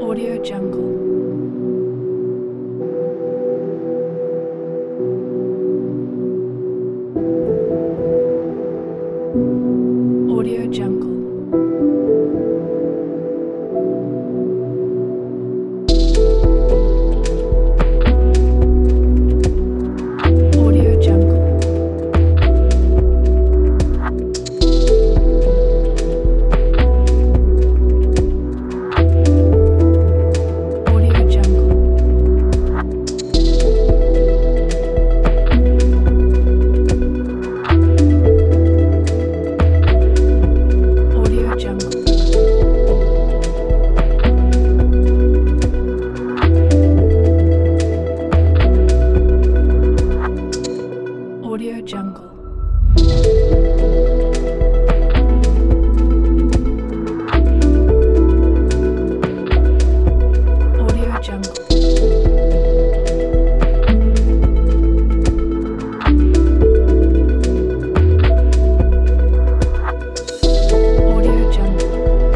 Audio Jungle. Audio Jungle. Audio Jungle. Audio Jungle. Audio Jungle. Audio Jungle. Audio Jungle. Audio Jungle.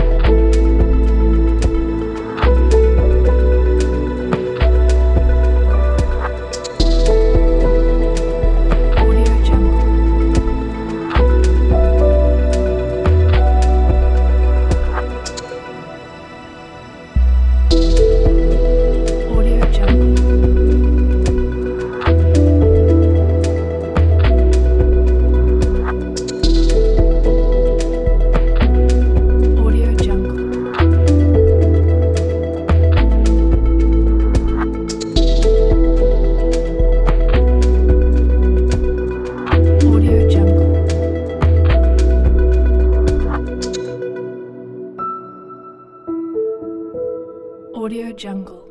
Audio Jungle. Audio Jungle. Audio Jungle. Audio Jungle. Audio Jungle.